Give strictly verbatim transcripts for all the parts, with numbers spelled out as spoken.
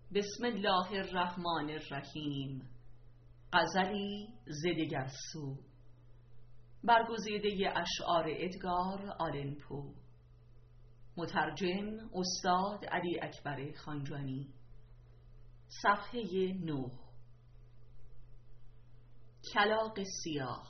بسم الله الرحمن الرحیم. غزلی ز دگرسو، برگزیده اشعار ادگار آلن پو. مترجم استاد علی اکبر خانجانی. صفحه نه. کلاغ سیاه.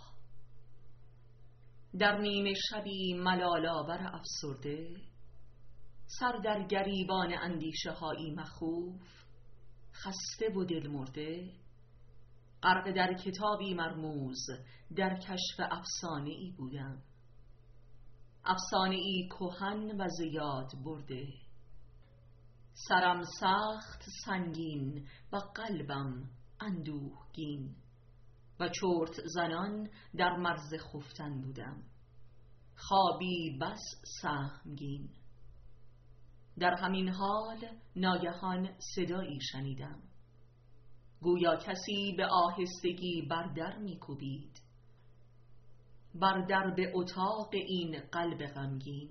در نیمه شبی ملال‌آور افسرده، سر در گریبان اندیشه هایی مخوف، خسته و دل مرده، غرق در کتابی مرموز در کشف افسانه ای بودم. افسانه ای کهن و زیاد برده، سرم سخت سنگین و قلبم اندوهگین و چرت زنان در مرز خفتن بودم، خوابی بس سهمگین. در همین حال ناگهان صدایی شنیدم، گویا کسی به آهستگی بر در می‌کوبید، بر درب اتاق این قلب غمگین.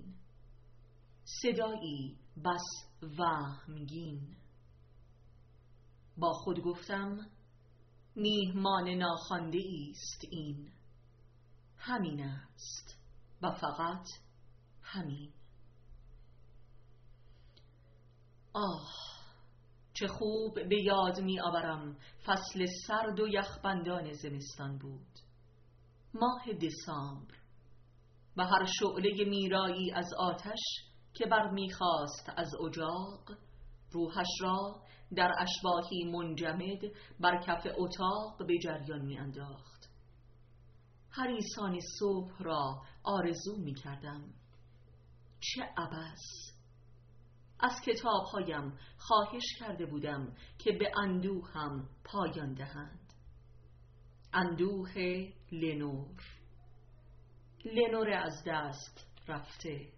صدایی بس وهمگین. با خود گفتم میهمان ناخوانده است این، همین است و فقط همین. آه، چه خوب به یاد می آورم فصل سرد و یخبندان زمستان بود، ماه دسامبر، و هر شعله میرایی از آتش که برمیخواست از اجاق، روحش را در اشباحی منجمد بر کف اتاق به جریان می انداخت. حریصان صبح را آرزو می کردم. چه عبث! از کتابهایم خواهش کرده بودم که به اندوهم پایان دهند. اندوه لنور، لنور از دست رفته،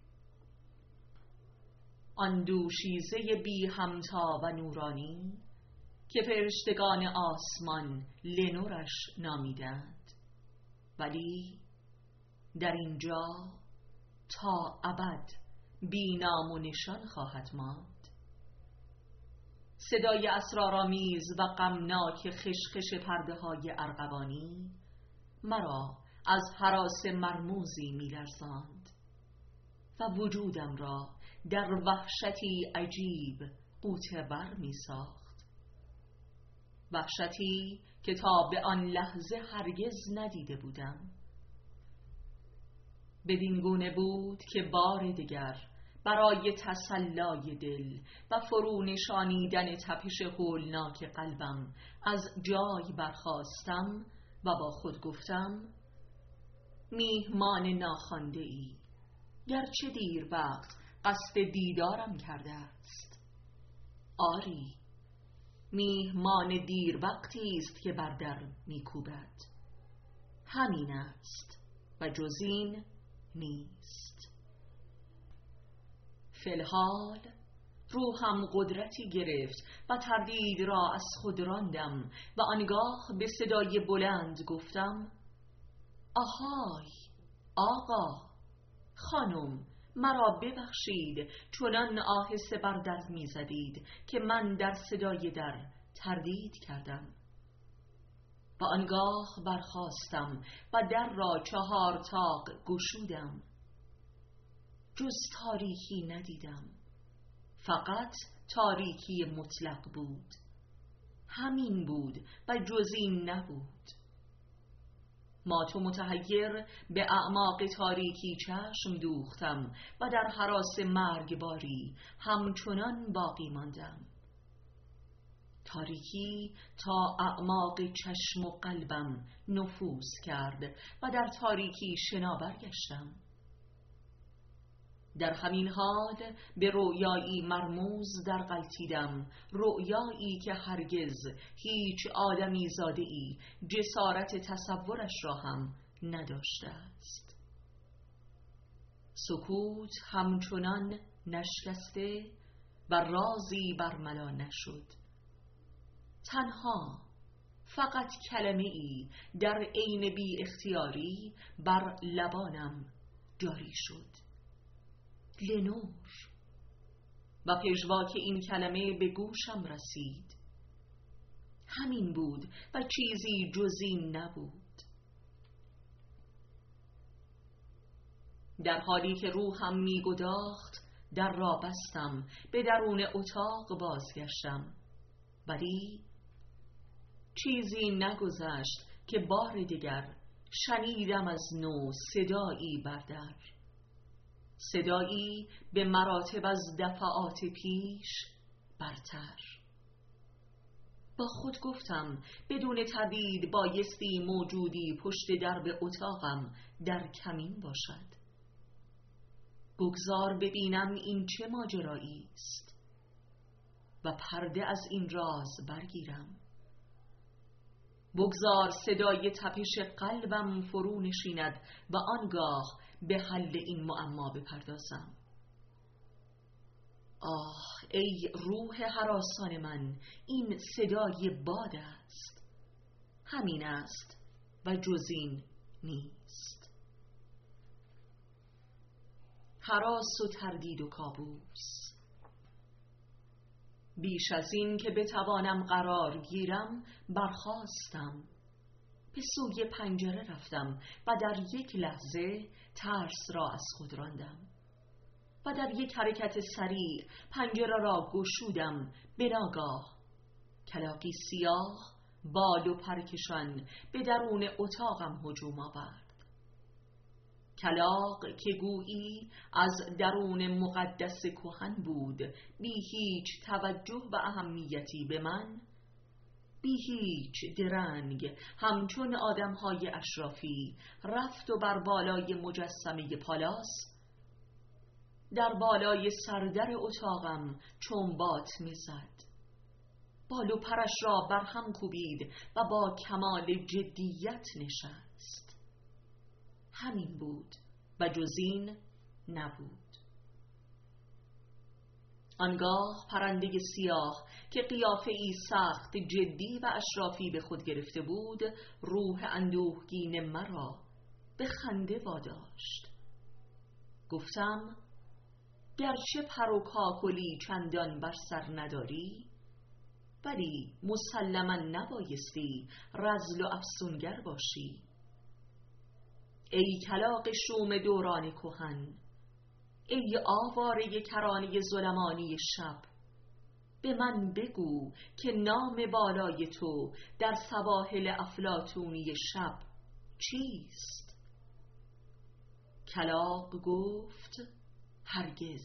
آن دوشیزه بی همتا و نورانی که فرشتگان آسمان لنورش نامیدند، ولی در اینجا تا ابد بی نام و نشان خواهد ماند. صدای اسرارآمیز و غمناک خشخش پرده های ارغوانی مرا از هراس مرموزی می‌لرزاند و وجودم را در وحشتی عجیب غوطه ور می‌ساخت، وحشتی که تا به آن لحظه هرگز ندیده بودم. بدین گونه بود که بار دیگر برای تسلای دل و فرو نشانیدن تپش هولناک قلبم از جای برخاستم و با خود گفتم میهمان ناخوانده ای، گرچه دیر وقت قصد دیدارم کرده است. آری، میهمان دیر وقتی است که بر در میکوبد، همین است و جز این نیست. فی الحال روحم قدرتی گرفت و تردید را از خود راندم و آنگاه به صدای بلند گفتم آهای آقا، خانم، مرا ببخشید چنان آهسته بر در می‌زدید که من در صدای در تردید کردم. و آنگاه برخاستم و در را چهار طاق گشودم. جز تاریکی ندیدم، فقط تاریکی مطلق بود. همین بود و جز این نبود. مات و متحیر به اعماق تاریکی چشم دوختم و در هراس مرگباری همچنان باقی ماندم. تاریکی تا اعماق چشم و قلبم نفوذ کرد و در تاریکی شناور گشتم. در همین حال به رؤیایی مرموز در غلطیدم، رؤیایی که هرگز هیچ آدمی زاده‌ای جسارت تصورش را هم نداشته است. سکوت همچنان نشکسته و رازی برملا نشد. تنها فقط کلمه ای در عین بی اختیاری بر لبانم جاری شد: لنور. و پژواک این کلمه به گوشم رسید. همین بود و چیزی جز این نبود. در حالی که روحم می‌گداخت در را بستم، به درون اتاق بازگشتم، ولی چیزی نگذشت که بار دیگر شنیدم از نو صدایی بر در، صدایی به مراتب از دفعات پیش برتر. با خود گفتم بدون تردید بایستی موجودی پشت درب اتاقم در کمین باشد. بگذار ببینم این چه ماجرایی است و پرده از این راز برگیرم. بگذار صدای تپش قلبم فرو نشیند و آنگاه به حل این معما بپردازم. آه ای روح هراسان من، این صدای باد است. همین است و جز این نیست. هراس و تردید و کابوس. بیش از این که بتوانم قرار گیرم برخاستم، به سوی پنجره رفتم و در یک لحظه ترس را از خود راندم و در یک حرکت سریع پنجره را گشودم. به ناگاه کلاغی سیاه بال و پرکشان به درون اتاقم هجوم آورد. کلاغ که گویی از درون مقدس کهن بود، بی هیچ توجه و اهمیتی به من، بی هیچ درنگ همچون آدمهای اشرافی رفت و بر بالای مجسمه پالاس در بالای سردر اتاقم چنبات می‌زد. بال و پرش را بر هم کوبید و با کمال جدیت نشست. همین بود و جز این نبود. آنگاه پرنده سیاه که قیافه ای سخت جدی و اشرافی به خود گرفته بود، روح اندوهگین مرا به خنده واداشت. گفتم گرچه پر و کاکلی چندان بر سر نداری، ولی مسلماً نبایستی رذل و افسونگر باشی. ای کلاغ شوم دوران کهن، ای آواره کرانه ظلمانی شب، به من بگو که نام بالای تو در سواحل افلاطونی شب چیست؟ کلاغ گفت هرگز.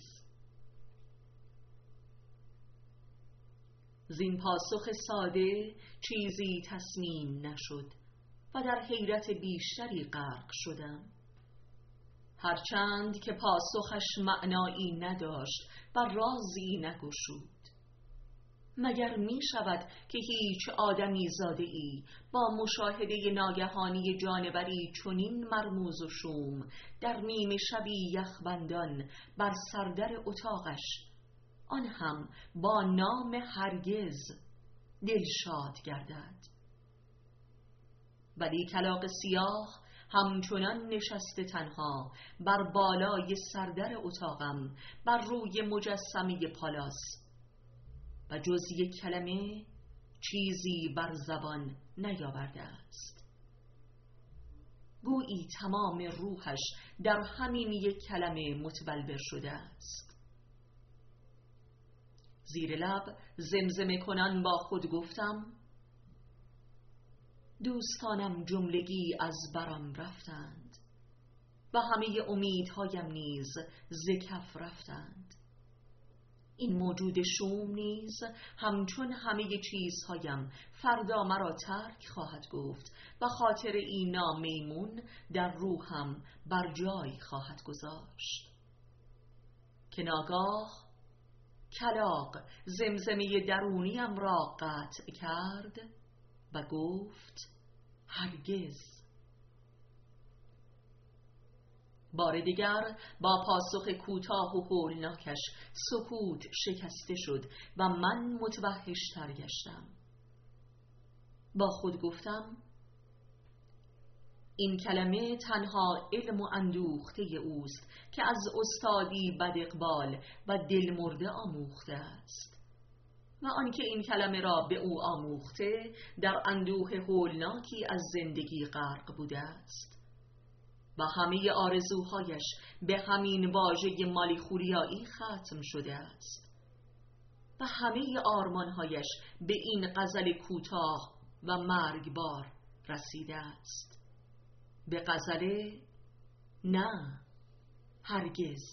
زین پاسخ ساده چیزی تصمیم نشد و در حیرت بیشتری غرق شدم، هرچند که پاسخش معنایی نداشت و رازی نگشود. مگر می شود که هیچ آدمی زاده ای با مشاهده ناگهانی جانوری چنین مرموز و شوم در نیمه شبی یخبندان بر سردر اتاقش، آن هم با نام هرگز، دلشاد گردد؟ ولی کلاغ سیاه همچنان نشسته تنها بر بالای سردر اتاقم بر روی مجسمه پالاس و جز یک کلمه چیزی بر زبان نیاورده است. گویی تمام روحش در همین یک کلمه متبلور شده است. زیر لب زمزمه کنان با خود گفتم دوستانم جملگی از برم رفتند و همه امیدهایم نیز ز کف رفتند. این موجود شوم نیز همچون همه چیزهایم فردا مرا ترک خواهد گفت و خاطر این نامیمون در روحم بر جای خواهد گذاشت. که ناگاه کلاغ زمزمه درونیم را قطع کرد و گفت هرگز. بار دیگر با پاسخ کوتاه و هولناکش سکوت شکسته شد و من متوحش‌تر گشتم. با خود گفتم این کلمه تنها علم و اندوخته اوست که از استادی بد اقبال و دلمرده آموخته است و آنکه این کلمه را به او آموخته در اندوه هولناکی از زندگی غرق بوده است و همه آرزوهایش به همین واژه مالیخولیایی ختم شده است و همه آرمانهایش به این غزل کوتاه و مرگبار رسیده است، به غزل نه هرگز.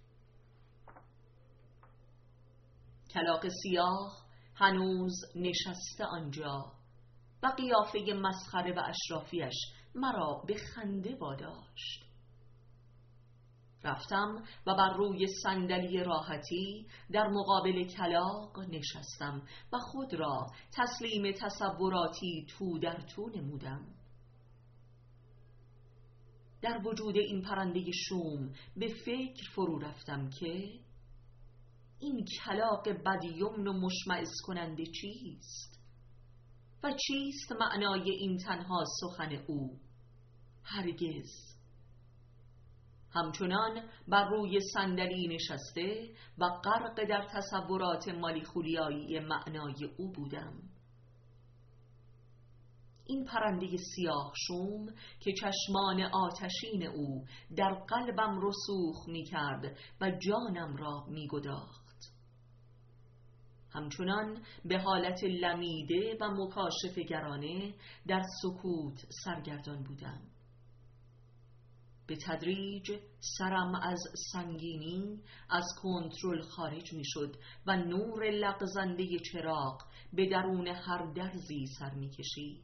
کلاغ سیاه هنوز نشسته آنجا و قیافه مسخره و اشرافیش مرا به خنده واداشت. رفتم و بر روی صندلی راحتی در مقابل کلاغ نشستم و خود را تسلیم تصوراتی تو در تو نمودم. در وجود این پرنده شوم به فکر فرو رفتم که این کلاغ بدیمن و مشمئز کننده چیست و چیست معنای این تنها سخن او هرگز. همچنان بر روی صندلی نشسته و غرق در تصورات مالیخولیایی معنای او بودم. این پرنده سیاه شوم که چشمان آتشین او در قلبم رسوخ می کرد و جانم را می گداخت. همچنان به حالت لمیده و مکاشفه گرانه در سکوت سرگردان بودم. به تدریج سرم از سنگینی از کنترل خارج می شد و نور لغزنده چراغ به درون هر درزی سر می کشید.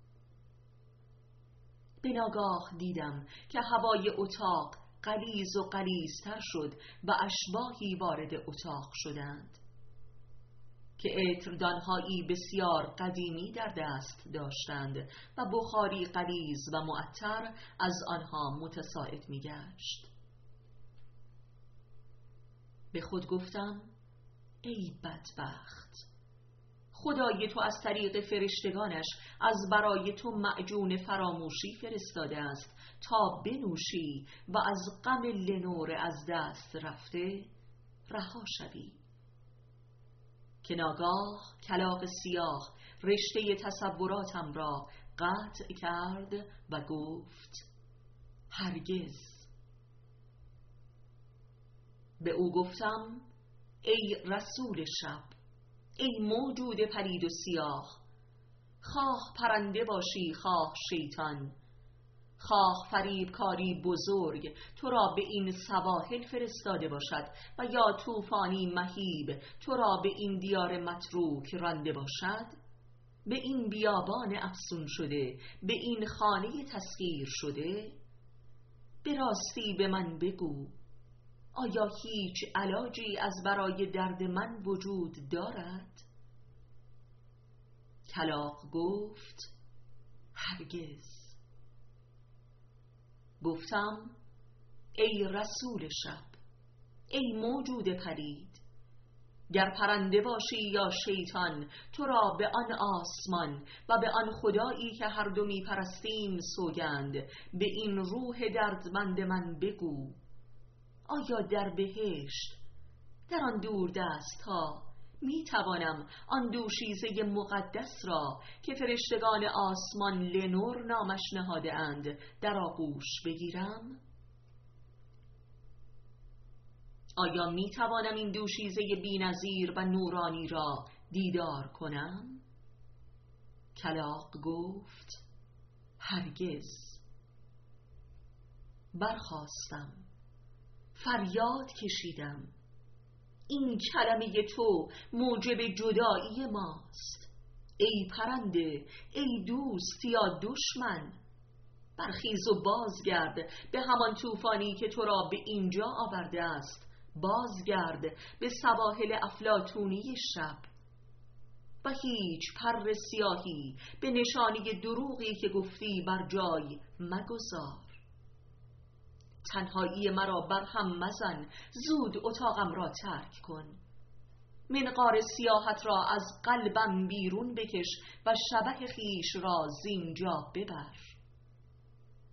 به ناگاه دیدم که هوای اتاق غلیظ و غلیظتر شد و اشباحی وارد اتاق شدند که عطردانهایی بسیار قدیمی در دست داشتند و بخاری غلیظ و معطر از آنها متصاعد می گشت. به خود گفتم ای بدبخت، خدای تو از طریق فرشتگانش از برای تو معجون فراموشی فرستاده است تا بنوشی و از غم لنور از دست رفته رها شوی. که ناگاه کلاغ سیاه رشته تصوراتم را قطع کرد و گفت هرگز. به او گفتم ای رسول شب، ای موجود پلید و سیاه، خواه پرنده باشی خواه شیطان، خواه فریبکاری بزرگ تو را به این سواحل فرستاده باشد و یا طوفانی مهیب تو را به این دیار متروک رانده باشد، به این بیابان افسون شده، به این خانه تسخیر شده، به راستی به من بگو آیا هیچ علاجی از برای درد من وجود دارد؟ کلاغ گفت هرگز. گفتم ای رسول شب، ای موجود پلید، گر پرنده باشی یا شیطان تو را به آن آسمان و به آن خدایی که هر دو می پرستیم سوگند، به این روح دردمند من بگو آیا در بهشت در آن دور دست ها می توانم آن دوشیزه مقدس را که فرشتگان آسمان لنور نامش نهاده اند در آغوش بگیرم؟ آیا می توانم این دوشیزه بی‌نظیر و نورانی را دیدار کنم؟ کلاغ گفت هرگز. برخاستم، فریاد کشیدم این کلمه تو موجب جدایی ماست. ای پرنده، ای دوست یا دشمن، برخیز و بازگرد به همان طوفانی که تو را به اینجا آورده است. بازگرد به سواحل افلاطونی شب و هیچ پر سیاهی به نشانی دروغی که گفتی بر جای مگذار. تنهایی مرا بر هم مزن، زود اتاقم را ترک کن. منقار سیاحت را از قلبم بیرون بکش و شبح خیش را زینجا ببر.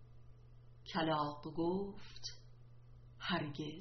کلاغ گفت هرگز.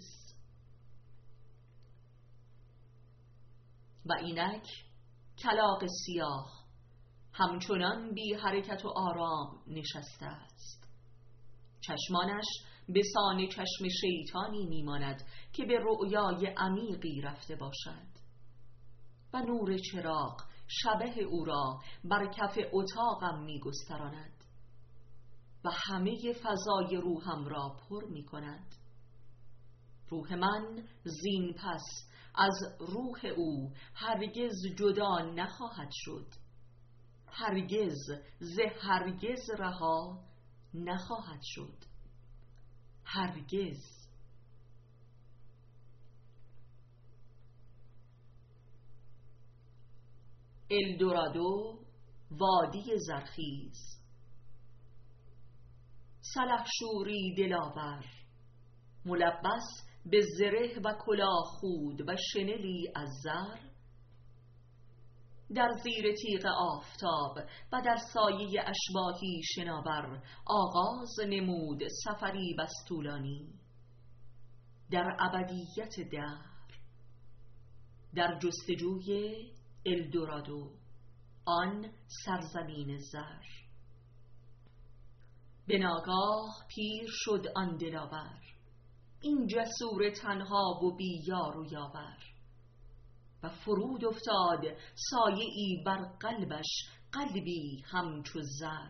و اینک کلاغ سیاه همچنان بی حرکت و آرام نشسته است. چشمانش به سان چشم شیطانی میماند که به رؤیای عمیقی رفته باشد و نور چراغ شبح او را بر کف اتاقم میگستراند و همه فضای روحم را پر میکند. روح من زین پس از روح او هرگز جدا نخواهد شد، هرگز ز هرگز رها نخواهد شد، هرگز. الدورادو، وادی زرخیز. سلحشوری دلاور ملبس به زره و کلاه خود و شنلی از زر، در زیر تیغ آفتاب و در سایه اشباحی شناور آغاز نمود سفری بس طولانی در ابدیت دهر، در جستجوی الدورادو، آن سرزمین زر. به ناگاه پیر شد آن دلاور، این جسور تنها و بی یار و یاور، و فرود افتاد سایه ای بر قلبش، قلبی همچو زر.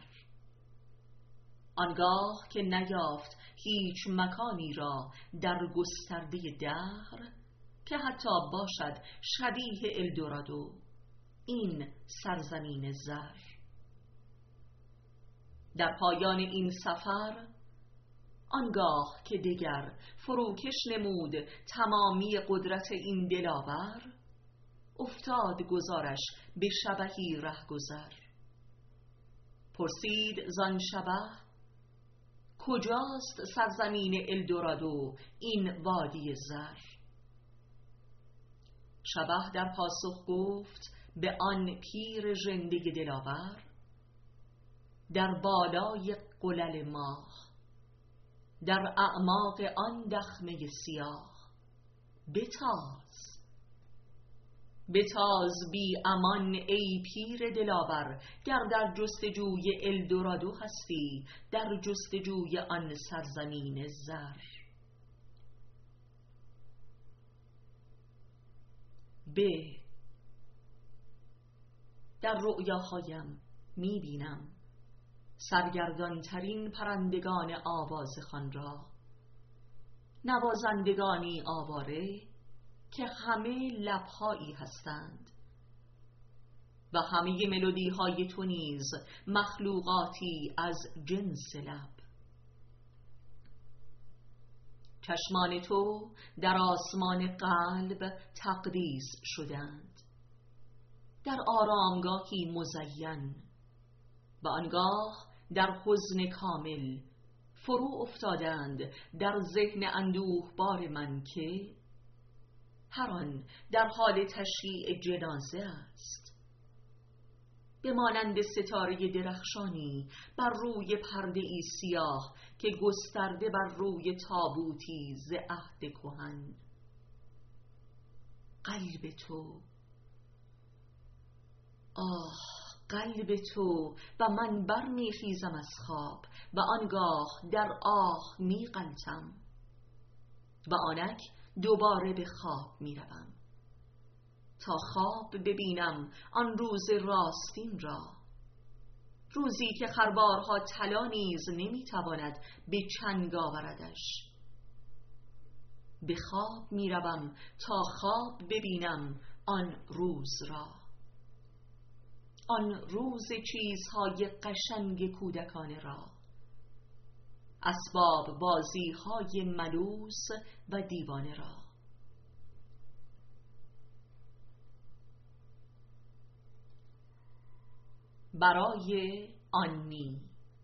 آنگاه که نیافت هیچ مکانی را در گسترده دهر که حتی باشد شبیه الدورادو، این سرزمین زر. در پایان این سفر آنگاه که دگر فروکش نمود تمامی قدرت این دلاور، افتاد گذارش به شبحی رهگذر. پرسید زان شبح کجاست سرزمین الدورادو، این وادی زر؟ شبح در پاسخ گفت به آن پیر ژنده دلاور، در بالای قلل ماه، در اعماق آن دخمه سیاه، بتاز بتاز بی امان ای پیر دلاور، گر در جستجوی الدورادو هستی، در جستجوی آن سرزمین زر. ب در رؤیاهایم می بینم سرگردان ترین پرندگان آوازخوان را، نوازندگانی آواره که همه لبهایی هستند و همه ملودی های تو نیز مخلوقاتی از جنس لب. چشمان تو در آسمان قلب تقدیس شدند، در آرامگاهی مزین، و آنگاه در حزن کامل فرو افتادند در ذهن اندوه بار من که هر آن در حال تشییع جنازه است. به مانند ستاره درخشانی بر روی پرده ای سیاه که گسترده بر روی تابوتی ز عهد کهن. قلب تو، آه قلب تو، و من بر می خیزم از خواب و آنگاه در آه می غلطم و آنک دوباره به خواب می روم تا خواب ببینم آن روز راستین را، روزی که خروارها طلا نیز نمی تواند به چنگ آوردش. به خواب می روم تا خواب ببینم آن روز را، آن روز چیزهای قشنگ کودکانه را، اسباب بازیهای ملوس و دیوانه را. برای آنی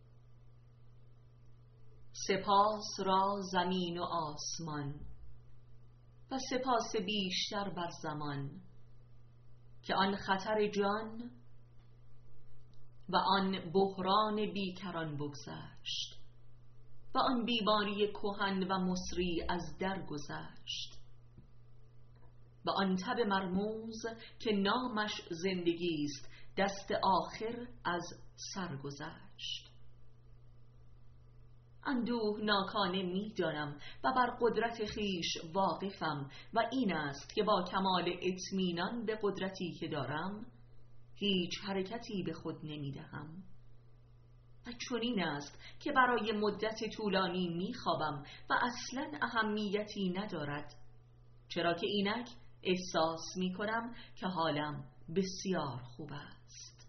سپاس را زمین و آسمان و سپاس بیشتر بر زمان که آن خطر جان و آن بحران بیکران بگذشت و آن بیماری کهن و مصری از در گذشت و آن تب مرموز که نامش زندگی است دست آخر از سر گذشت. اندوه ناکانه می دانم و بر قدرت خیش واقفم و این است که با کمال اطمینان به قدرتی که دارم هیچ حرکتی به خود نمی دهم و چنین است که برای مدت طولانی می خوابم و اصلا اهمیتی ندارد، چرا که اینک احساس می کنم که حالم بسیار خوب است.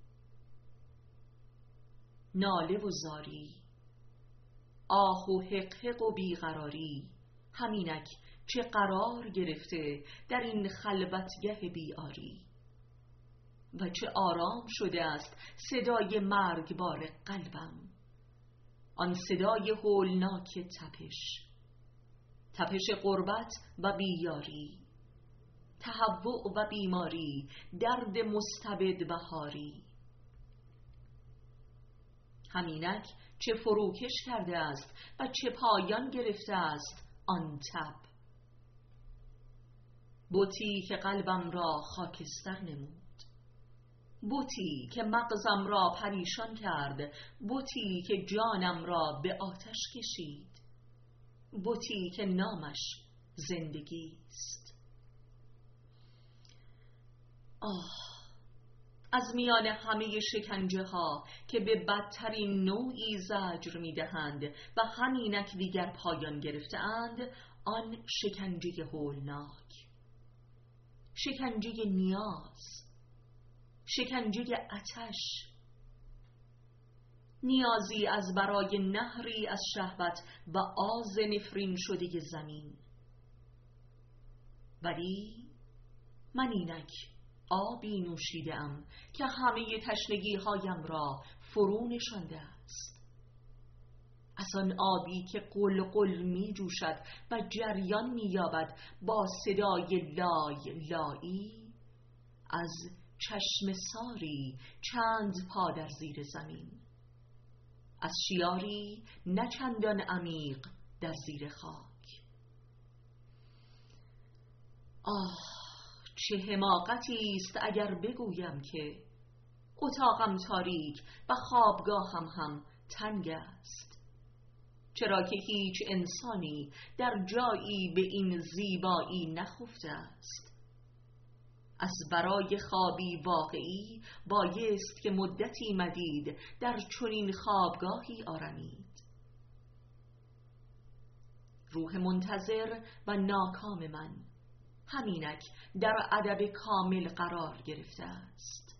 ناله و زاری، آه و حقحق و بیقراری، همینک چه قرار گرفته در این خلوتگه بیاری و چه آرام شده است صدای مرگبار قلبم، آن صدای هولناک تپش، تپش غربت و بیاری، تهوع و بیماری، درد مستبد و هاری. همینک چه فروکش کرده است و چه پایان گرفته است آن تب، بتی که قلبم را خاکستر نمود، بتی که مغزم را پریشان کرد، بتی که جانم را به آتش کشید، بتی که نامش زندگی است. آه، از میان همه شکنجه ها که به بدترین نوعی زجر می دهند و همینک دیگر پایان گرفته اند، آن شکنجه هولناک، شکنجه نیاز، شکنجه آتش، نیازی از برای نهری از شهوت و آز نفرین شده زمین. ولی من اینک آبی نوشیدم که همه تشنگی هایم را فرو نشانده است، از آن آبی که قلقل می جوشد و جریان می یابد با صدای لای لایی از چشم ساری چند پا در زیر زمین، از شیاری نه چندان عمیق در زیر خاک. آه، چه حماقتی است اگر بگویم که اتاقم تاریک و خوابگاهم هم تنگ است، چرا که هیچ انسانی در جایی به این زیبایی نخفته است. از برای خوابی واقعی بایست که مدتی مدید در چنین خوابگاهی آرمید. روح منتظر و ناکام من همینک در ادب کامل قرار گرفته است.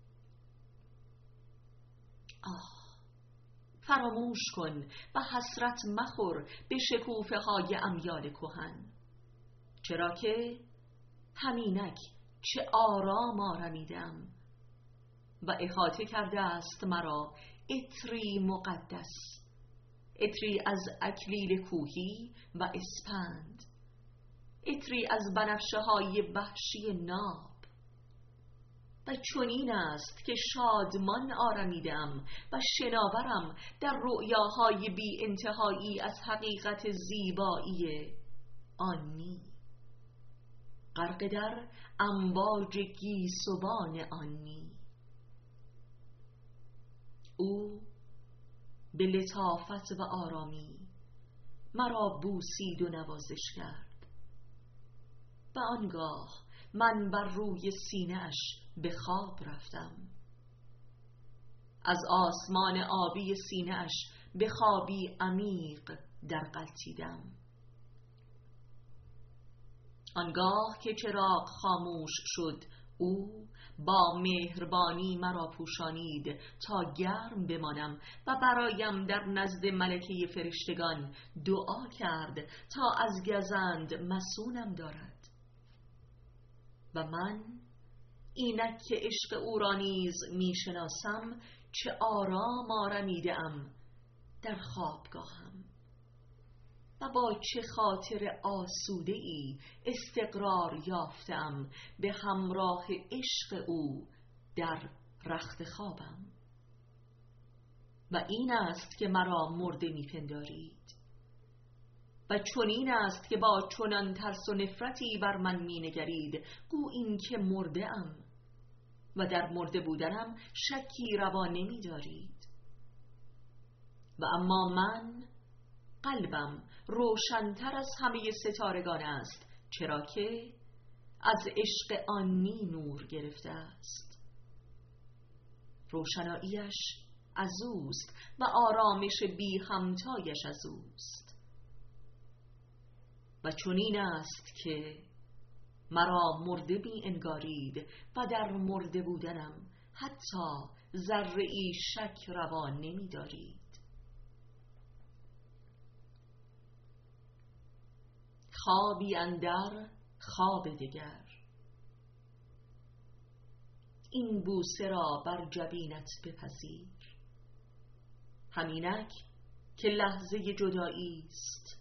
آه، فراموش کن و حسرت مخور به شکوفه های امیال کهن، چرا که همینک چه آرام آرمیدم و احاطه کرده است مرا عطری مقدس، عطری از اکلیل کوهی و اسپند، عطری از بنفشه های وحشی ناب. و چنین است که شادمان آرمیدم و شناورم در رؤیاهای بی انتهایی از حقیقت زیبایی آنی، غرق در امواج گیسوان آنی. او به لطافت و آرامی مرا بوسید و نوازش کرد و آنگاه من بر روی سینه اش به خواب رفتم. از آسمان آبی سینه اش به خوابی عمیق در غلتیدم. آنگاه که چراغ خاموش شد، او با مهربانی مرا پوشانید تا گرم بمانم و برایم در نزد ملکه فرشتگان دعا کرد تا از گزند مسونم دارد. و من اینک که عشق او را نیز می شناسم چه آرام آرمیدم در خوابگاهم و با چه خاطر آسوده ای استقرار یافتم به همراه عشق او در رخت خوابم. و این است که مرا مرده میپندارید و چنین است که با چنان ترس و نفرتی بر من مینگرید گو این که مرده ام و در مرده بودنم شکی روا نمیدارید. و اما من قلبم روشن‌تر از همه ستارگان است، چرا که از عشق آن می نور گرفته است. روشناییش از اوست و آرامش بی همتایش از اوست. و چنین است که مرا مرده بی انگارید و در مرده بودنم حتی ذره‌ای شک روا نمی دارید. خوابی اندر خواب دگر، این بوسه را بر جبینت بپذیر. همینک که لحظه جدایی است،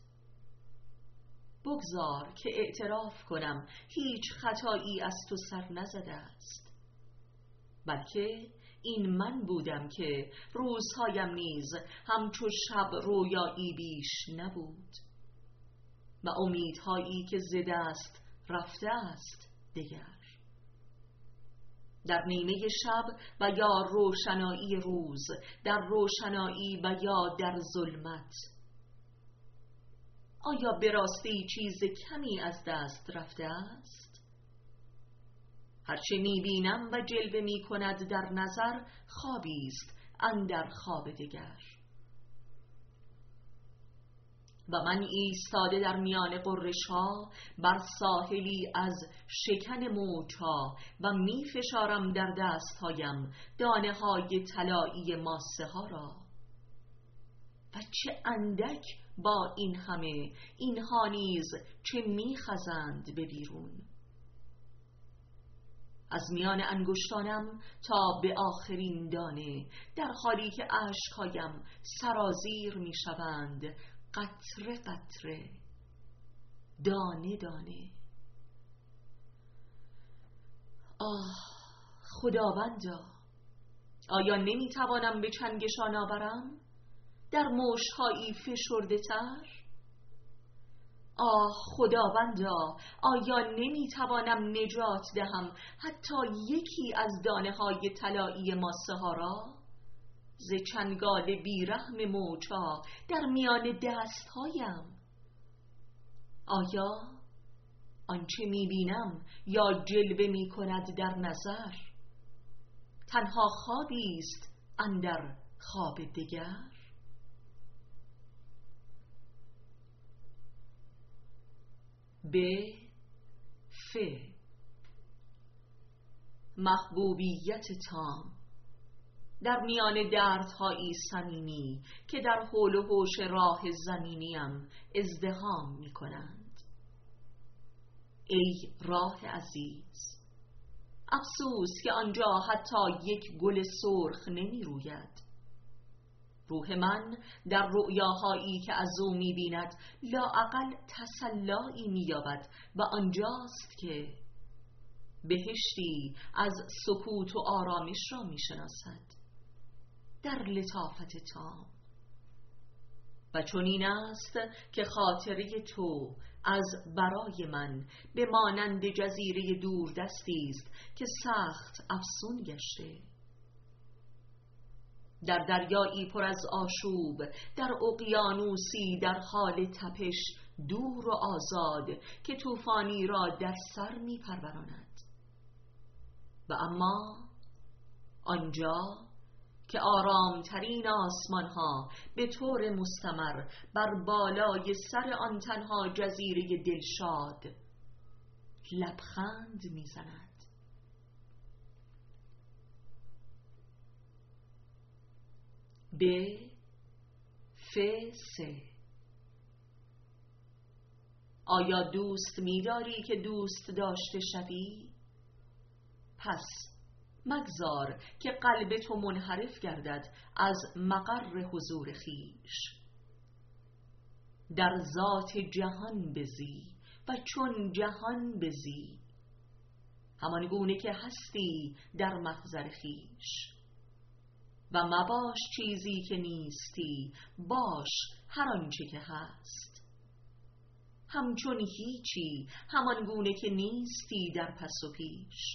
بگذار که اعتراف کنم هیچ خطایی از تو سر نزده است، بلکه این من بودم که روزهایم نیز همچو شب رویایی بیش نبود و امیدهایی که ز دست رفته است دگر. در نیمه شب و یا روشنایی روز، در روشنایی و یا در ظلمت، آیا به راستی چیز کمی از دست رفته است؟ هرچه میبینم و جلوه میکند در نظر خوابی است اندر خواب دگر. و من ایستاده در میان قرش‌ها بر ساحلی از شکن موج‌ها و می فشارم در دستهایم دانه های طلایی ماسه ها را. و چه اندک با این همه اینها نیز چه می خزند به بیرون. از میان انگشتانم تا به آخرین دانه، در حالی که اشک‌هایم سرازیر می شوند، قطره قطره، دانه دانه. آه خداوندا، آیا نمیتوانم به چنگشان آورم در مشت‌هایی فشرده تر؟ آه خداوندا، آیا نمیتوانم نجات دهم حتی یکی از دانه های طلایی ماسه ها را ز چنگال بیرحم موج‌ها در میان دستهایم؟ آیا آنچه میبینم یا جلوه میکند در نظر تنها خوابی است اندر خواب دگر؟ به ف محبوبیت تام در میان دردهایی صمیمی که در حول و حوش راه زمینیم ازدحام می کنند. ای راه عزیز، افسوس که آنجا حتی یک گل سرخ نمی روید. روح من در رؤیاهایی که از او می بیند لااقل تسلایی می یابد و آنجاست که بهشتی از سکوت و آرامش را می شناسد در لطافت تام. و چنین است که خاطره تو از برای من به مانند جزیره دور دستی است که سخت افسون گشته، در دریایی پر از آشوب، در اقیانوسی در حال تپش دور و آزاد که طوفانی را در سر می پروراند. و اما آنجا که آرامترین آسمان ها به طور مستمر بر بالای سر آن تنها جزیره دلشاد لبخند میزند. به ف سه آیا دوست می‌داری که دوست داشته شوی؟ پس مگذار که قلب تو منحرف گردد از مقر حضور خیش. در ذات جهان بزی و چون جهان بزی، همان گونه که هستی در محضر خیش. و مباش چیزی که نیستی، باش هر آنچه که هست. همچون هیچی، همان گونه که نیستی در پس و پیش.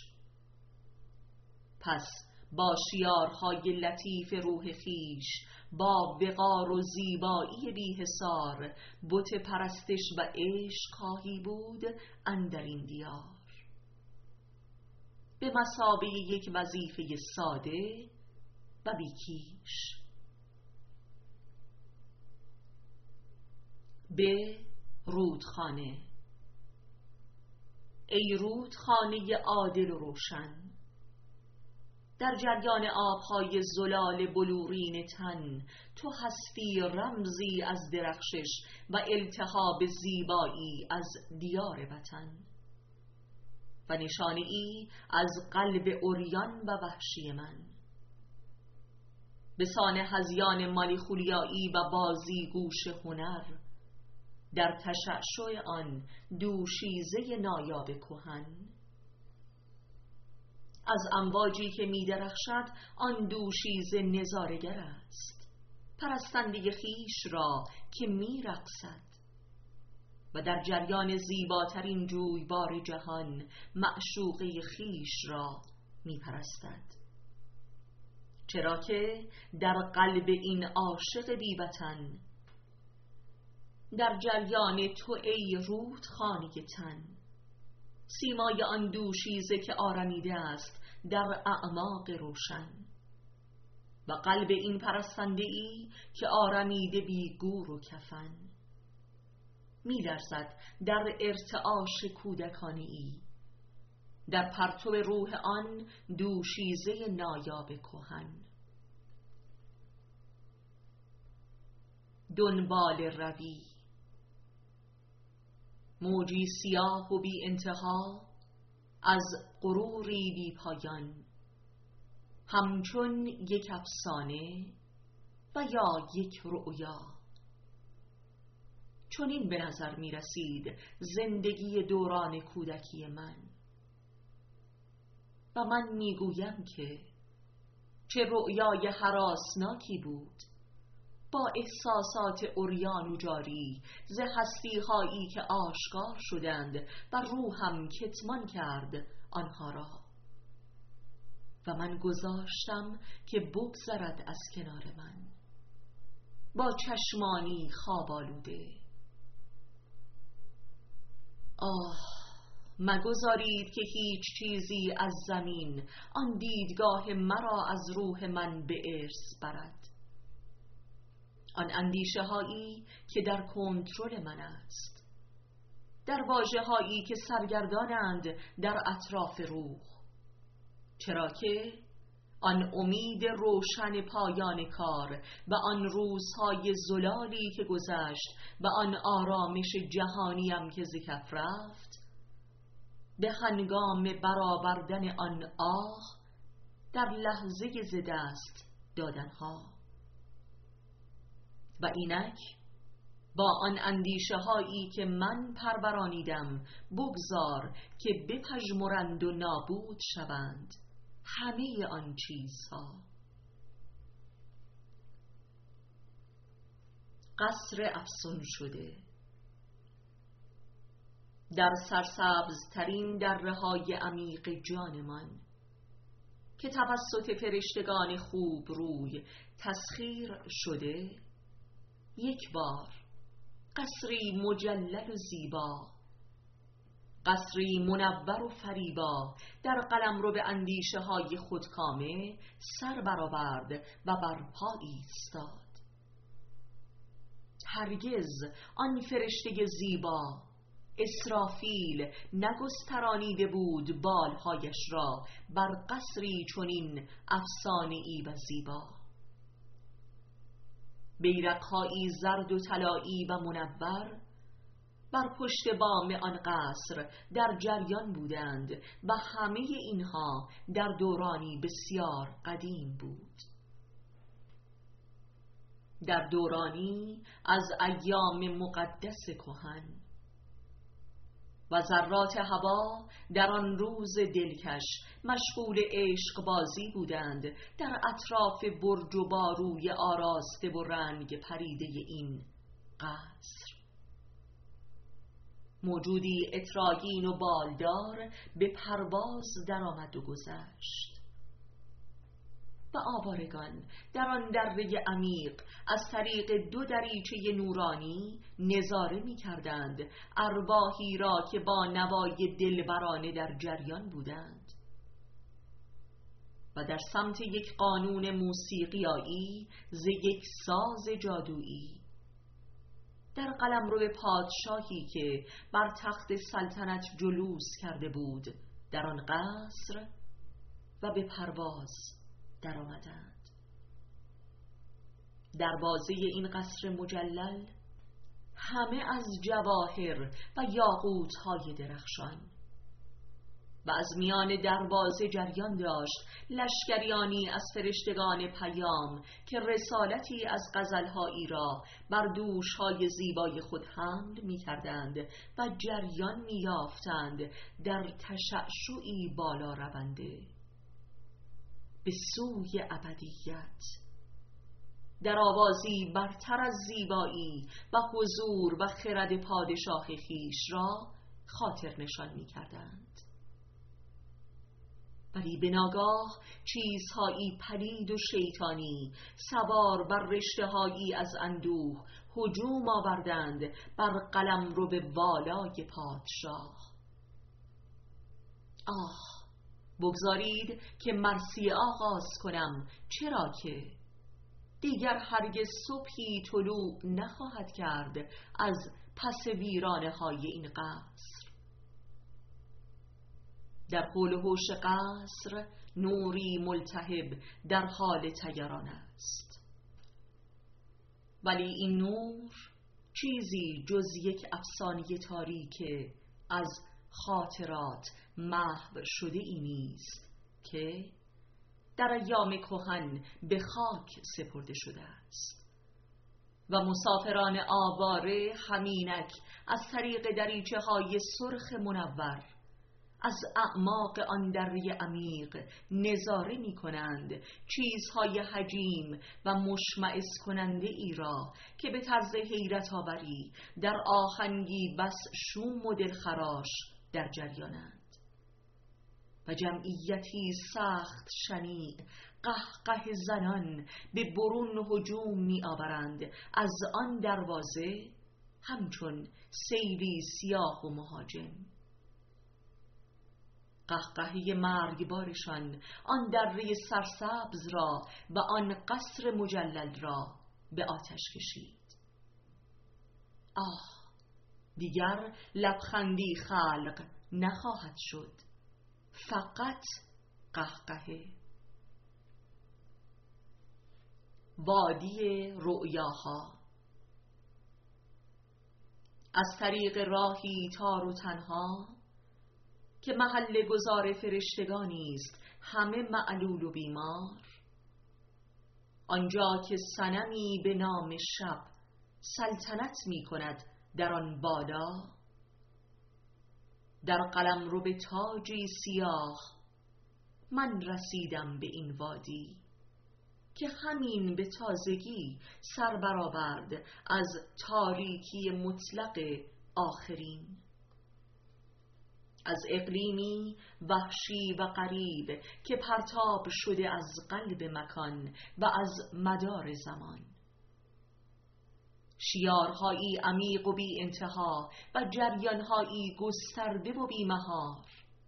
پس با شیارهای لطیف روح خیش، با وقار و زیبایی بی حصار، بت پرستش و عشق خواهی بود اندر این دیار. به مثابه یک وظیفه ساده و بیکیش. به رودخانه. ای رودخانه عادل و روشن، در جریان آبهای زلال بلورین تن، تو هستی رمزی از درخشش و التهاب زیبایی از دیار وطن، و نشانه ای از قلب عریان و وحشی من. بسان هذیان مالی خولیایی و بازی گوش هنر، در تشعشع آن دوشیزه نایاب کهن. از امواجی که می درخشد آن دوشیزه نظارگر است، پرستنده خیش را که می رقصد، و در جریان زیباترین جویبار جهان معشوقه خیش را می پرستد. چرا که در قلب این عاشق بی وطن، در جریان تو ای رودخانه تن، سیمای آن دوشیزه که آرمیده است در اعماق روشن، و قلب این پرستنده ای که آرمیده بی گور و کفن، می لرزد در ارتعاش کودکانه ای، در پرتو روح آن دوشیزه نایاب کهن. دنبال روی. موجی سیاه و بی انتها از غروری بی پایان، همچون یک افسانه و یا یک رؤیا. چنین به نظر می رسید زندگی دوران کودکی من، و من می گویم که چه رؤیای هراسناکی بود، با احساسات عریان و جاری ز هستی هایی که آشکار شدند و روحم کتمان کرد آنها را، و من گذاشتم که بگذرد از کنار من با چشمانی خواب آلوده. آه، مگذارید که هیچ چیزی از زمین آن دیدگاه مرا از روح من به ارث برد. آن اندیشه هایی که در کنترل من است، در واژه هایی که سرگردانند در اطراف روح. چرا که آن امید روشن پایان کار و آن روزهای زلالی که گذشت و آن آرامش جهانیم که ز کف رفت، به هنگام برآوردن آن آه در لحظه ز دست دادنها. و اینک با آن اندیشه هایی که من پرورانیدم بگذار که بپژمرند و نابود شوند همه آن چیزها. قصر افسون شده. در سرسبزترین دره‌های عمیق جان من که توسط فرشتگان خوب روی تسخیر شده، یک بار قصری مجلل و زیبا، قصری منور و فریبا در قلمرو به اندیشه های خودکامه سر برآورد و بر پا ایستاد. هرگز آن فرشته زیبا اسرافیل نگسترانیده بود بالهایش را بر قصری چنین افسانه‌ای و زیبا. بیرق‌هایی زرد و طلایی و منور بر پشت بام آن قصر در جریان بودند و همه اینها در دورانی بسیار قدیم بود، در دورانی از ایام مقدس کهن. و ذرات هوا در آن روز دلکش مشغول عشق بازی بودند در اطراف برج و باروی آراسته و رنگ پریده این قصر. موجودی اتراگین و بالدار به پرواز درآمد و گذشت و آوارگان در آن دره عمیق از طریق دو دریچه نورانی نظاره می کردند ارواحی را که با نوای دلبرانه در جریان بودند و در سمت یک قانون موسیقیایی ز یک ساز جادویی در قلمرو پادشاهی که بر تخت سلطنت جلوس کرده بود در آن قصر و به پرواز در آمدند. دروازه این قصر مجلل همه از جواهر و یاقوت های درخشان و از میان دروازه جریان داشت لشکریانی از فرشتگان پیام که رسالتی از غزلهایی را بر دوشهای زیبای خود حمل می کردند و جریان می یافتند در تشعشعی بالا رونده به سوی ابدیت، در آوازی برتر از زیبایی و حضور و خرد پادشاه خویش را خاطر نشان می کردند. ولی به ناگاه چیزهایی پلید و شیطانی سوار بر رشته‌هایی از اندوه هجوم آوردند بر قلمرو به والای پادشاه. آه، بگذارید که مرثیه آغاز کنم، چرا که دیگر هرگز صبحی طلوع نخواهد کرد از پس ویرانه های این قصر. در حول و حوش قصر نوری ملتهب در حال طیران است، ولی این نور چیزی جز یک افسانه تاریک از خاطرات محو شده ای نیست که در ایام کهن به خاک سپرده شده است و مسافران آواره همینک از طریق دریچه های سرخ منور از اعماق آن دره عمیق نظاره می کنند چیزهای حجیم و مشمئز کننده ای را که به طرز حیرت آوری در آهنگی بس شوم و دلخراش در جریانند و جمعیتی سخت شنیع قهقه زنان به برون هجوم می آورند از آن دروازه همچون سیلی سیاه و مهاجم. قهقهه مرگبارشان آن دره سرسبز را و آن قصر مجلل را به آتش کشید. آه، دیگر لبخندی خلق نخواهد شد، فقط قهقهه. وادی رؤیاها. از طریق راهی تار و تنها که محل گذار فرشتگانی است همه معلول و بیمار، آنجا که صنمی به نام شب سلطنت می کند در آن بالا، در قلمرو به تاجی سیاه من رسیدم به این وادی که همین به تازگی سر برآورد از تاریکی مطلق آخرین، از اقلیمی وحشی و غریب که پرتاب شده از قلب مکان و از مدار زمان. شیارهایی عمیق و بی انتها و جریانهایی گسترده و بی مهار.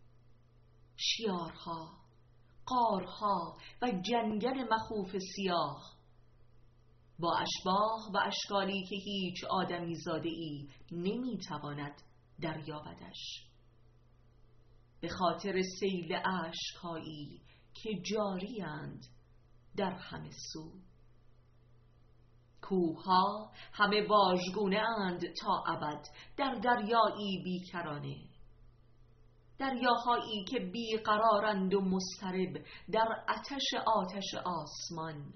شیارها، غارها و جنگل مخوف سیاه با اشباح و اشکالی که هیچ آدمی زاده ای نمی تواند دریابدش، به خاطر سیل اشکهایی که جاری اند در همه سو. کوهها همه واژگونه اند تا ابد در دریایی بیکرانه، دریاهایی که بیقرارند و مضطرب در آتش آتش آسمان.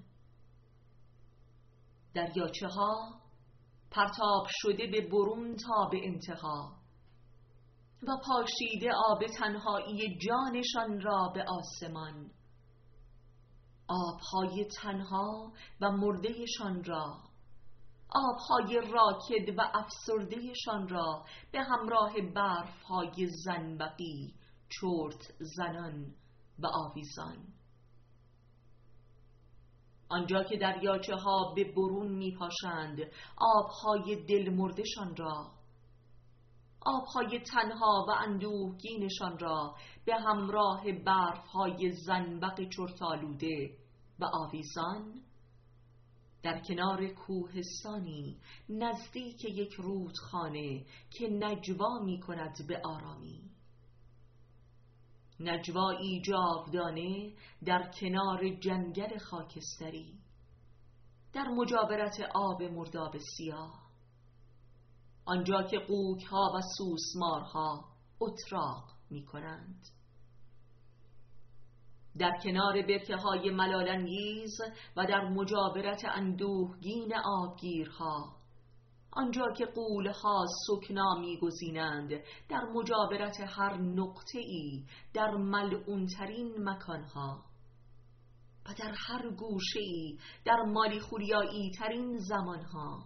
دریاچه ها پرتاب شده به برون تا به انتها و پاشیده آب تنهایی جانشان را به آسمان، آبهای تنها و مردهشان را، آبهای راکد و افسردهشان را به همراه برفهای زنبقی، چرت زنان و آویزان. آنجا که دریاچه ها به برون می پاشند آبهای دلمردشان را، آبهای تنها و اندوهگینشان را به همراه برفهای زنبق چرت‌آلوده و آویزان، در کنار کوهستانی نزدیک یک رودخانه که نجوا می کند به آرامی، نجوایی جاودانه در کنار جنگل خاکستری، در مجاورت آب مرداب سیاه، آنجا که قوک‌ها و سوسمارها اتراق می کنند، در کنار برکه‌های ملال‌انگیز و در مجاورت اندوهگین آبگیرها، آنجا که غول‌ها سکنا می‌گزینند در مجاورت هر نقطه‌ای در ملعون‌ترین مکانها و در هر گوشه‌ای در مالیخولیایی ترین زمانها.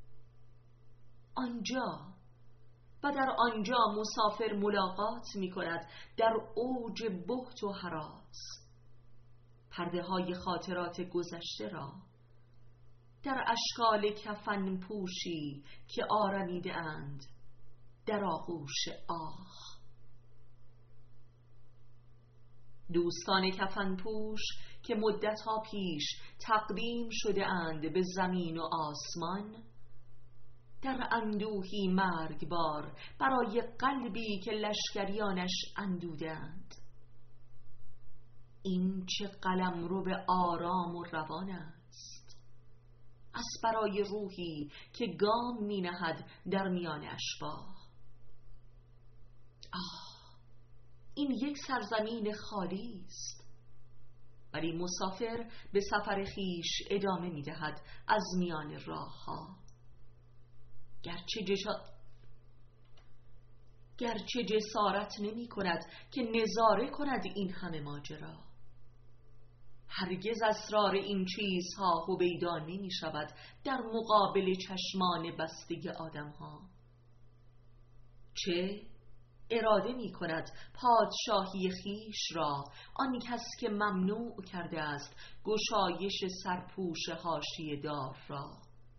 آنجا و در آنجا مسافر ملاقات می کند در اوج بهت و هراس، پرده های خاطرات گذشته را در اشکال کفن پوشی که آرمیده اند در آغوش آه. دوستان کفن پوش که مدتها پیش تقدیم شده اند به زمین و آسمان، در اندوهی مرگبار برای قلبی که لشکریانش اندودند. این چه قلمرو به آرام و روان است، از برای روحی که گام می نهد در میان اشباح. آه، این یک سرزمین خالی است، ولی مسافر به سفر خیش ادامه می دهد از میان راه ها. گرچه جشا... گرچه جسارت نمی کند که نظاره کند این همه ماجرا، هرگز اسرار این چیزها هویدا نمی شود در مقابل چشمان بسته آدم ها. چه اراده می کند پادشاهی خیش را آن کس که ممنوع کرده است گشایش سرپوش حاشیه دار را؟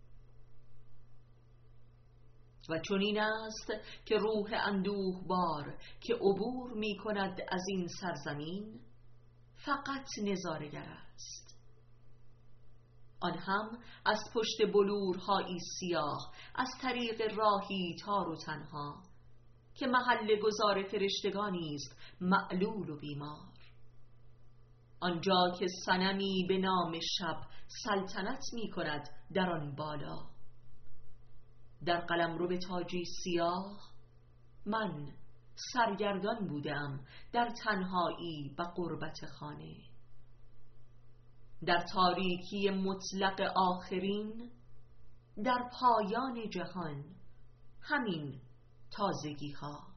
و چون این است که روح اندوه بار که عبور می کند از این سرزمین فقط نظاره‌گر است، آن هم از پشت بلورهایی سیاه، از طریق راهی تار و تنها که محل گذار فرشتگانی است معلول و بیمار، آنجا که صنمی به نام شب سلطنت می کند در آن بالا. در قلمرو به تاجی سیاه من سرگردان بودم در تنهایی و غربت خانه، در تاریکی مطلق آخرین، در پایان جهان همین تازگی ها.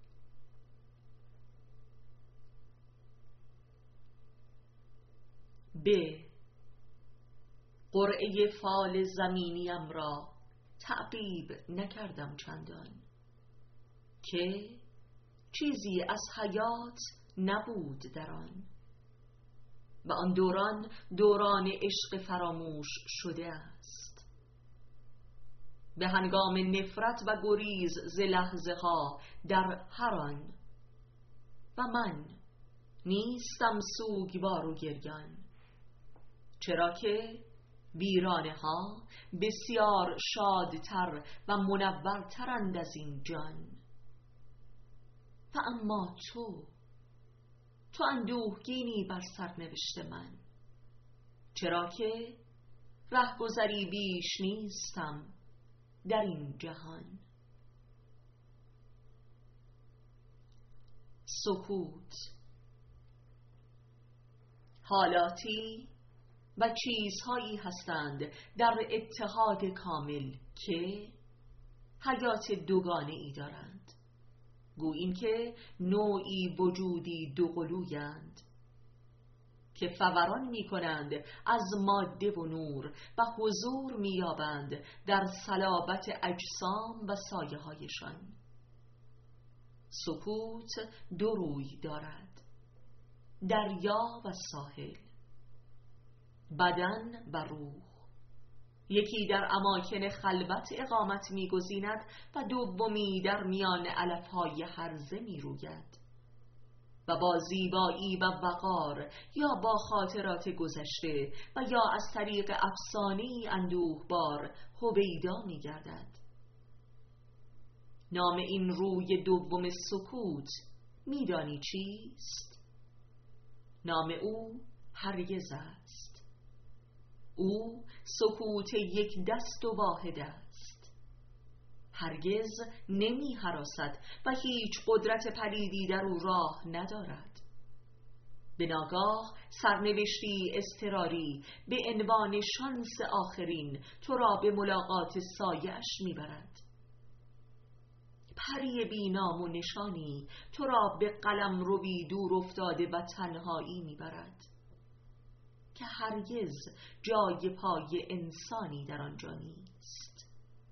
ب قرعه فال زمینیم را تعقیب نکردم چندان، که چیزی از حیات نبود در آن و آن دوران دوران عشق فراموش شده است. به هنگام نفرت و گریز ز لحظه ها در هر آن، و من نیستم سوگوار و گریان، چرا که ویرانه ها بسیار شادتر و منورترند از این جان. و اما تو تو اندوهگینی بر سرنوشت من، چرا که رهگذری بیش نیستم در این جهان. سکوت حالاتی و چیزهایی هستند در اتحاد کامل که حیات دوگانه ای دارند، گوییم که نوعی وجودی دوقلویند که فوران می کنند از ماده و نور و حضور می یابند در صلابت اجسام و سایه هایشان. سکوت دو روی دارد: دریا و ساحل، بدن و روح. یکی در اماکن خلوت اقامت می گزیند و دومی در میان علفهای هرزه می روید و با زیبایی و وقار یا با خاطرات گذشته و یا از طریق افسانه‌ای اندوهبار هویدا می گردد. نام این روی دوم سکوت میدانی چیست؟ نام او هرگز است. او سکوت یک دست و واحد است. هرگز نمی هراسد و هیچ قدرت پلیدی در او راه ندارد. به ناگاه سرنوشتی اضطراری به عنوان شانس آخرین تو را به ملاقات سایه‌اش میبرد. پری بی نام و نشانی تو را به قلمروی دور افتاده و تنهایی میبرد که هرگز جای پای انسانی در آنجا نیست.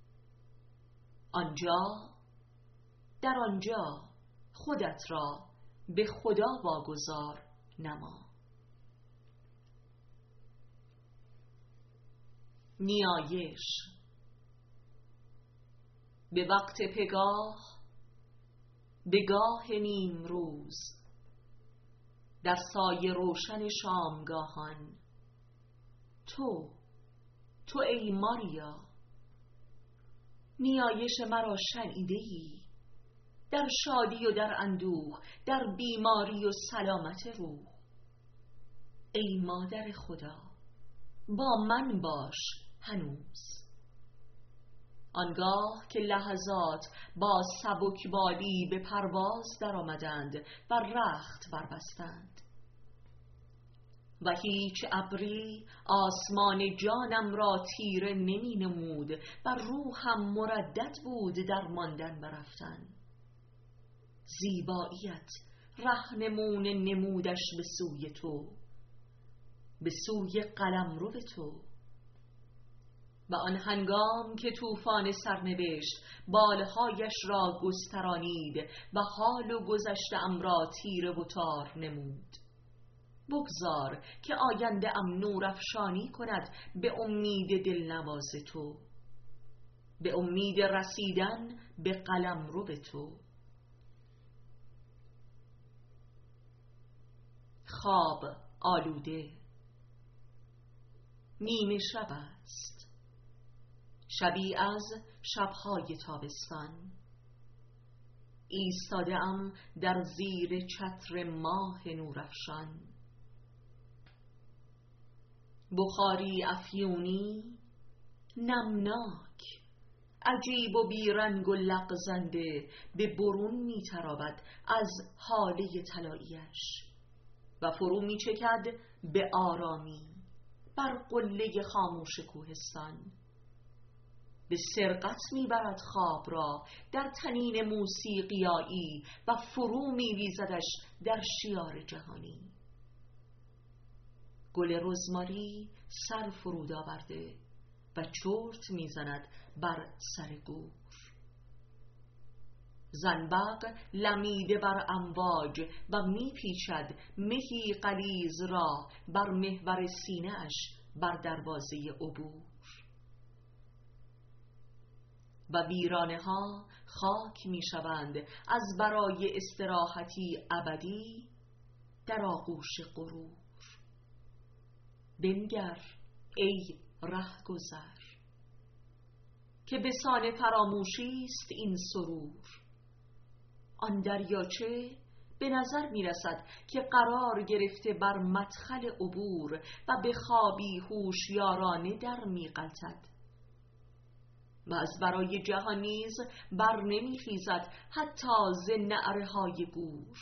آنجا، در آنجا خودت را به خدا واگذار نما. نیایش. به وقت پگاه، به گاه نیم روز، در سایه روشن شامگاهان، تو تو ای ماریا، نیایش مرا شنیده‌ای؟ در شادی و در اندوه، در بیماری و سلامت روح. ای مادر خدا، با من باش هنوز. آنگاه که لحظات با سبکبالی به پرواز در آمدند و رخت بربستند و هیچ ابری آسمان جانم را تیره نمی نمود و روحم مردد بود در ماندن و رفتن. زیباییت رهنمون نمودش به سوی تو، به سوی قلمرو تو. و آن هنگام که طوفان سرنوشت بالهایش را گسترانید و حال و گذشته‌ام را تیره و تار نمود، بگذار که آینده ام نور افشانی کند به امید دلنواز تو، به امید رسیدن به قلمرو تو. خواب آلوده. نیمه شب است، شبی از شبهای تابستان. ایستاده‌ام در زیر چتر ماه نورافشان. بخاری افیونی نمناک، عجیب و بیرنگ و لغزنده به برون می تراود از حاله طلایی‌اش و فرو می چکد به آرامی بر قله خاموش کوهستان. به سرقت میبرد خواب را در تنین موسیقیایی و فرو میریزدش در شیار جهانی. گل رزماری سر فرود آورده و چرت میزند بر سر گور. زنبق لمیده بر امواج و میپیچد مهی غلیظ را بر محور سینه اش بر دروازه عبور. و ویرانه ها خاک می شوند از برای استراحتی ابدی در آغوش غرور. بنگر ای رهگذر که به سان فراموشی است این سرور. آن دریاچه به نظر می رسد که قرار گرفته بر مدخل عبور و به خوابی هوشیارانه در می غلطد و از برای جهان نیز بر نمی خیزد حتی ز نعره‌های گور.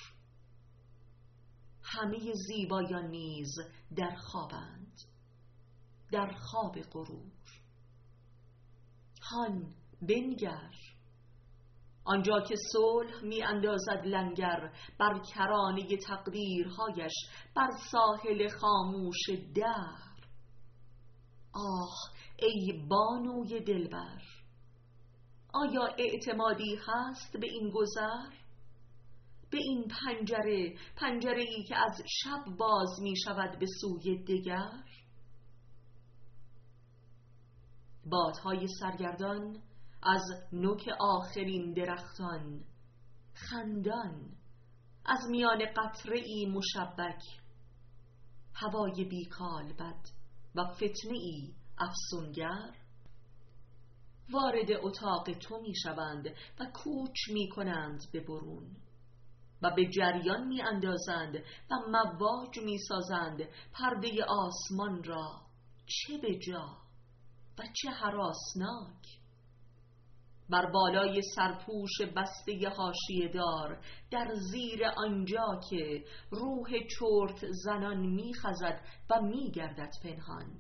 همه زیبایان نیز در خوابند، در خواب غرور. هان بنگر، آنجا که صلح می اندازد لنگر بر کرانه تقدیرهایش، بر ساحل خاموش دهر. آه ای بانوی دلبر، آیا اعتمادی هست به این گذر؟ به این پنجره، پنجره‌ای که از شب باز می شود به سوی دگر؟ بادهای سرگردان از نوک آخرین درختان، خندان از میان قطره‌ای مشبک، هوای بیکالبد و فتنه‌ای افسونگر، وارد اتاق تو می شوند و کوچ می کنند به برون و به جریان می اندازند و مواج می سازند پرده آسمان را، چه به جا و چه هراسناک. بر بالای سرپوش بسته حاشیه دار، در زیر آنجا که روح چرت زنان می خزد و می گردد پنهان،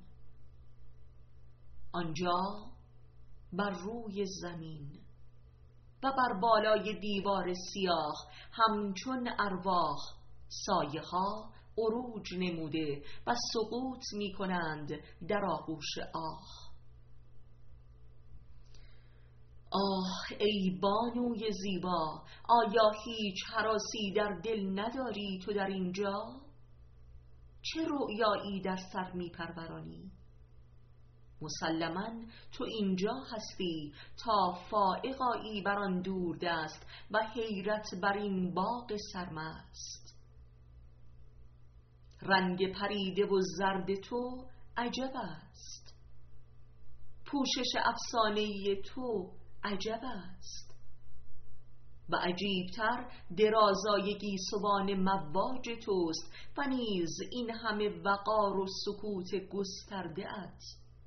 آنجا بر روی زمین و بر بالای دیوار سیاه همچون ارواح سایه ها عروج نموده و سقوط می کنند در آغوش آه. آه ای بانوی زیبا، آیا هیچ هراسی در دل نداری تو در اینجا؟ چه رؤیایی در سر می پرورانی؟ مسلماً تو اینجا هستی تا فائقایی بر آن دور دست و حیرت بر این باغ سرمست. رنگ پریده و زرد تو عجب است، پوشش افسانه‌ای تو عجب است و عجیبتر درازای گیسوان مواج توست و نیز این همه وقار و سکوت گسترده ات.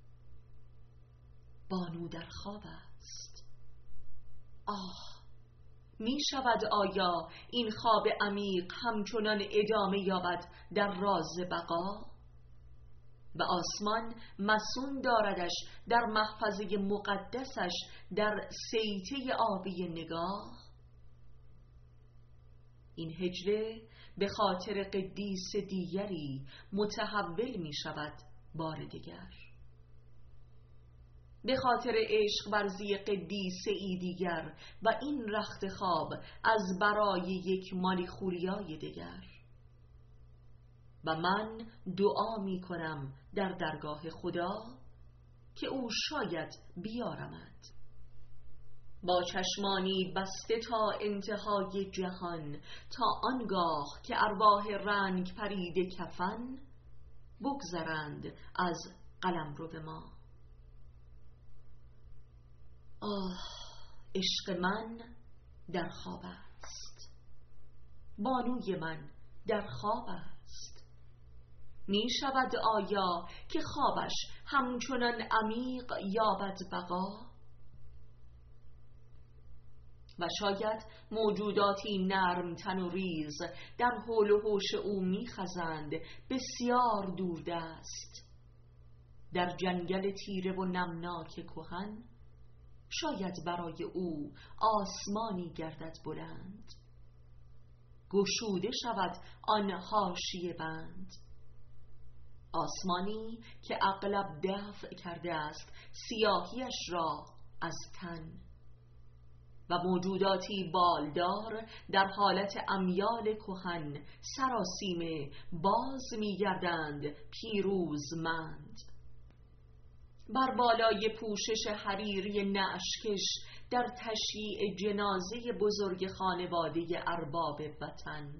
بانو در خواب است. آه، می شود آیا این خواب عمیق همچنان ادامه یابد در راز بقا و آسمان مسون داردش در محفظه مقدسش، در سیطه آبی نگاه؟ این هجله به خاطر قدیس دیگری متحول می شود بار دیگر، به خاطر عشق ورزی قدیسه ای دیگر و این رخت خواب از برای یک مالیخولیای دیگر. و من دعا می کنم در درگاه خدا که او شاید بیارمد با چشمانی بسته تا انتهای جهان، تا آنگاه که ارواح رنگ پرید کفن بگذرند از قلمرو به ما. آه، عشق من در خواب است، بانوی من در خواب است. می شود آیا که خوابش همچنان عمیق یابد بقا؟ و شاید موجوداتی نرم تن و ریز در حول و حوش او می خزند، بسیار دوردست در جنگل تیره و نمناک کهن. شاید برای او آسمانی گردد بلند، گشوده شود آن حاشیه بند، آسمانی که اغلب دفع کرده است سیاهیش را از تن، و موجوداتی بالدار در حالت امیال کهن سراسیمه باز می‌گردند پیروزمند بر بالای پوشش حریری نعشکش در تشییع جنازه بزرگ خانواده ارباب وطن.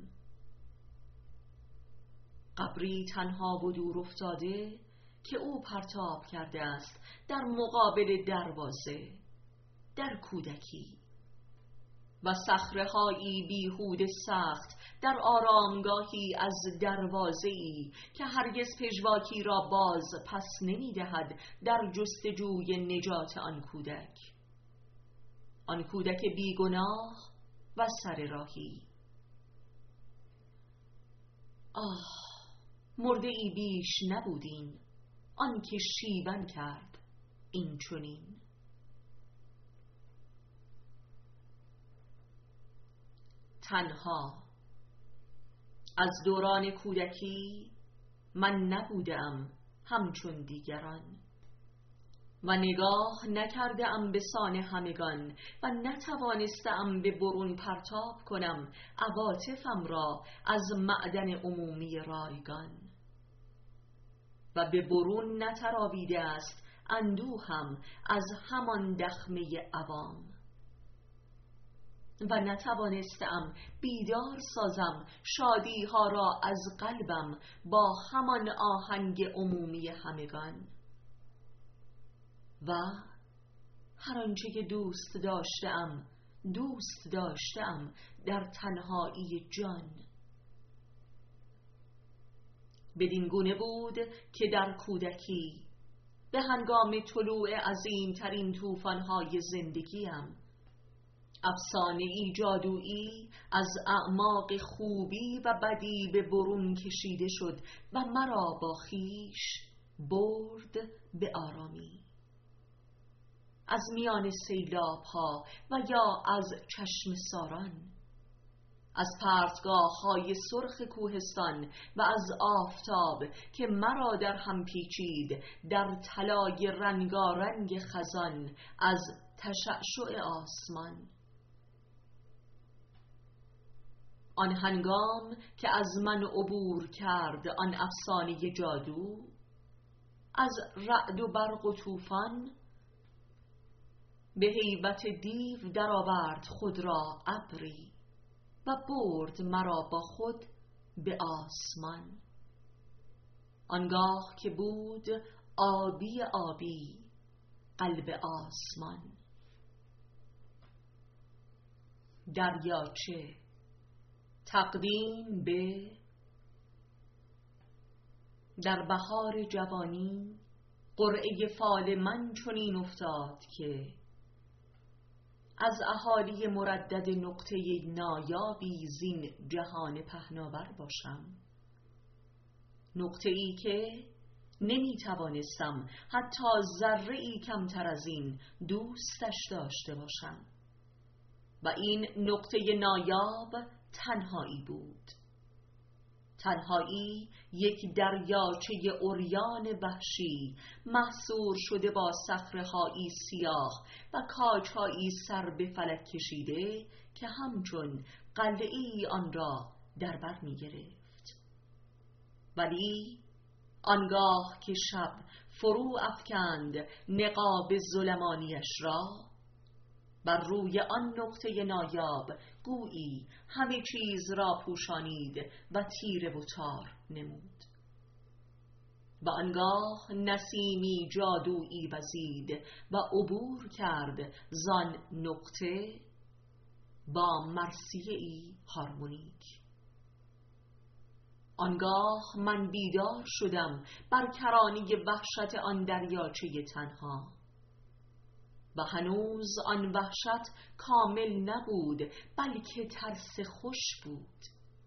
قبری تنها و دور افتاده که او پرتاب کرده است در مقابل دروازه در کودکی، و صخره‌هایی بیهوده سخت در آرامگاهی از دروازه‌ای که هرگز پژواکی را باز پس نمی‌دهد در جستجوی نجات آن کودک، آن کودک بیگناه و سر راهی. آه، مرده ای بیش نبودین آن که شیون کرد این چنین. تنها. از دوران کودکی من نبودم همچون دیگران و نگاه نکردم به سان همگان و نتوانستم به برون پرتاب کنم عواطفم را از معدن عمومی رایگان و به برون نتراویده است اندوهم از همان دخمه عوام و نتوانستم بیدار سازم شادی ها را از قلبم با همان آهنگ عمومی همگان و هر آنچه که دوست داشتم دوست داشتم در تنهایی جان. بدین گونه بود که در کودکی به هنگام طلوع عظیم ترین طوفان‌های زندگیم افسانه‌ای جادویی از اعماق خوبی و بدی به برون کشیده شد و مرا با خویش برد به آرامی. از میان سیلاب ها و یا از چشم ساران، از پرتگاه های سرخ کوهستان و از آفتاب که مرا در هم پیچید در طلای رنگارنگ خزان، از تشعشع آسمان. آن هنگام که از من عبور کرد آن افسانه جادو، از رعد و برق و طوفان به هیبت دیو درآورد خود را ابری و برد مرا با خود به آسمان. آنگاه که بود آبی آبی قلب آسمان. دریاچه. تقدیم به در بهار جوانی قرعه فال من چنین افتاد که از اهالی مردد نقطه نایابی زین جهان پهناور باشم، نقطه ای که نمی توانستم حتی ذره ای کمتر از این دوستش داشته باشم و این نقطه نایاب تنهایی بود. تنهایی یک دریاچه عریان وحشی محصور شده با صخره‌هایی سیاه و کاج‌هایی سر به فلک کشیده که همچون قلعه‌ای آن را در بر می‌گرفت. ولی آنگاه که شب فرو افکند نقاب ظلمانیش را، بر روی آن نقطه نایاب گویی همه چیز را پوشانید و تیره و تار نمود. و آنگاه نسیمی جادویی وزید و عبور کرد زان نقطه با مرثیه‌ای هارمونیک. آنگاه من بیدار شدم بر کرانه وحشت آن دریاچه تنها و هنوز آن وحشت کامل نبود، بلکه ترس خوش بود.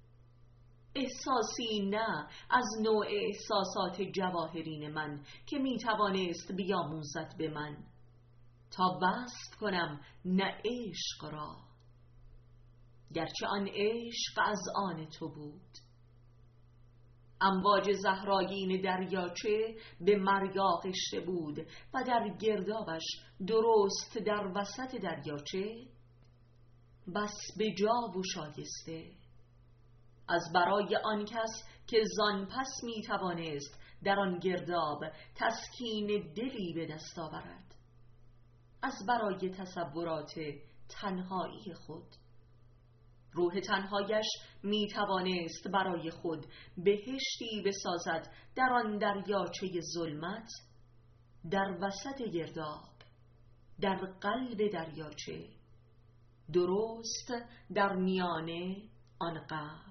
احساسی نه از نوع احساسات جواهرین من که می توانست بیاموزد به من تا وصف کنم نه عشق را، گرچه آن عشق از آن تو بود. امواج زهرآگین دریاچه به مرگ آغشته بود و در گردابش درست در وسط دریاچه بس به جا و شایسته از برای آن کس که زان پس می توانست در آن گرداب تسکین دلی به دست آورد، از برای تصورات تنهایی خود. روح تنهایش می توانست برای خود بهشتی بسازد در آن دریاچه ظلمت، در وسط گرداب، در قلب دریاچه، درست در میانه آن قبر.